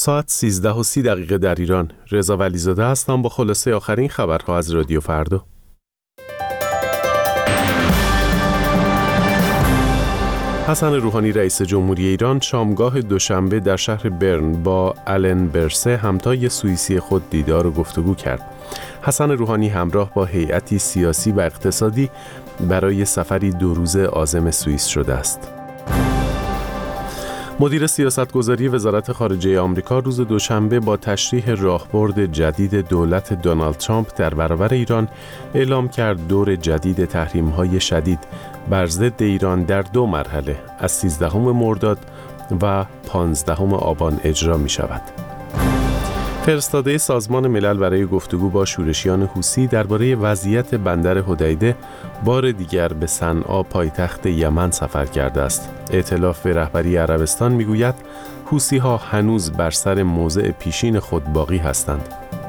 ساعت 13:30 در ایران. رضا ولیزاده هستم با خلاصه آخرین خبرها از رادیو فردا. حسن روحانی رئیس جمهوری ایران شامگاه دوشنبه در شهر برن با آلن برسه همتای سوئیسی خود دیدار و گفتگو کرد. حسن روحانی همراه با هیئتی سیاسی و اقتصادی برای سفری 2 روزه عازم سوئیس شده است. مدیر سیاستگذاری وزارت خارجه آمریکا روز دوشنبه با تشریح راهبرد جدید دولت دونالد ترامپ در برابر ایران اعلام کرد دور جدید تحریم‌های شدید بر ضد ایران در 2 مرحله از 13 مرداد و 15 آبان اجرا می شود. فرستاده سازمان ملل برای گفتگو با شورشیان حوثی درباره وضعیت بندر حدیده بار دیگر به صنعا پایتخت یمن سفر کرده است. ائتلاف رهبری عربستان میگوید حوثی‌ها هنوز بر سر موضع پیشین خود باقی هستند.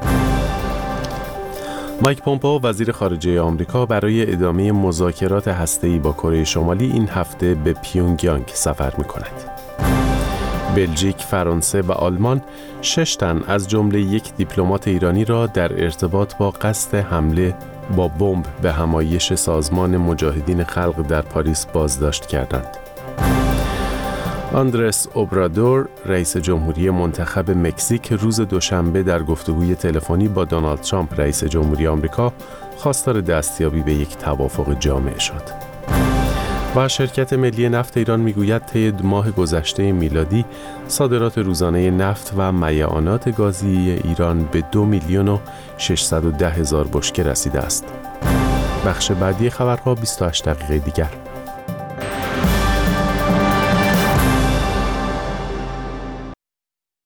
مایک پومپئو وزیر خارجه آمریکا برای ادامه مذاکرات هسته‌ای با کره شمالی این هفته به پیونگیانگ سفر می‌کند. بلژیک، فرانسه و آلمان 6 تن از جمله 1 دیپلمات ایرانی را در ارتباط با قصد حمله با بمب به همایش سازمان مجاهدین خلق در پاریس بازداشت کردند. آندرس اوبرادور رئیس جمهوری منتخب مکزیک روز دوشنبه در گفتگوی تلفنی با دونالد ترامپ رئیس جمهوری آمریکا خواستار دستیابی به یک توافق جامع شد. و شرکت ملی نفت ایران میگوید طی ماه گذشته میلادی صادرات روزانه نفت و میعانات گازی ایران به 2,610,000 بشکه رسیده است. بخش بعدی خبرها 28 دقیقه دیگر.